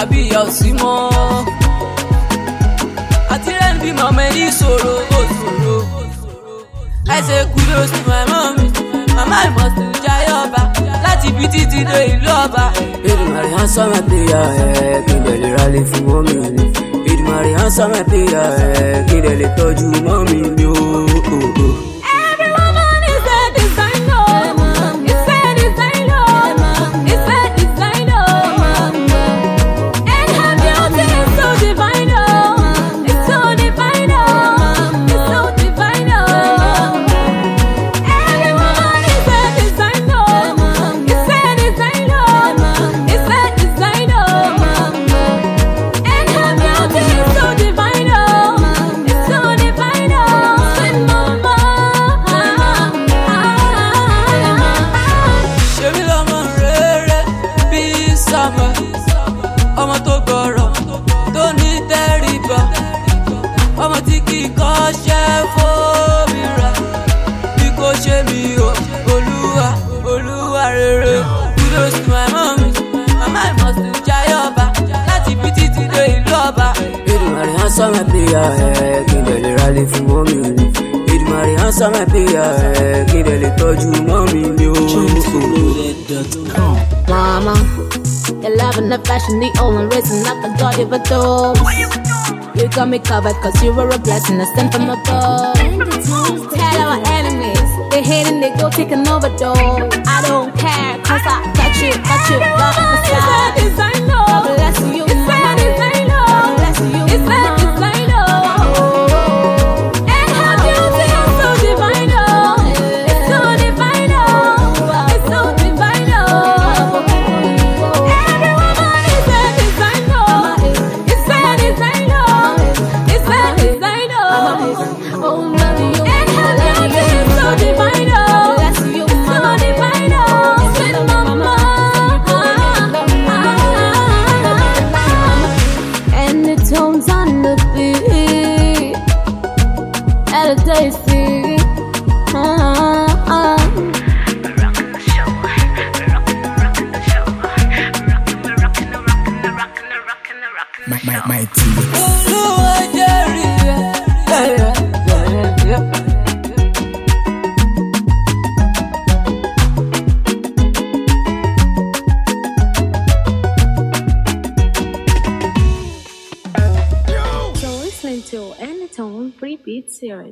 àbí ìyá ò sí mọ́. Àti rẹ̀ ń bímọ mẹ́ni ìṣòro òṣòro. I say kudos to my mommy. Mama I must jayé ọba láti ibi títí dé ìlú ọba. Èdùmàrè answer my prayer kí n dẹ̀ lè rálé fún mọ́mì mi. Èdùmàrè answer my prayer kí n dẹ̀ lè tọ́jú mọ́mì mi o. Ọmọ tó gbọ́rọ̀ tó ní tẹríba, ọmọ tí kì í kọ́ṣẹ́ fóbi rẹ̀ bí kò ṣe mi o olúwa olúwa rere. Kudos to my mommy, mama I must jayé ọba láti ibi títí dé ìlú ọba. Èdùmàrè answer my prayer kí n dẹ̀ lè rálé fún mọ́mì mi. Èdùmàrè answer my prayer kí n dẹ̀ lè tọ́jú mọ́mì mi o. Mama, your love and affection, the only reason I can God ever do. You got me covered cause you were a blessing, a sent from above. Tell our enemies, they hate and they go take an overdose. I don't care cause I got you, love inside. God bless you, mama. God bless you, mama. Tones on the beat, at a tasty. My team. To Anytone Free Beat Series.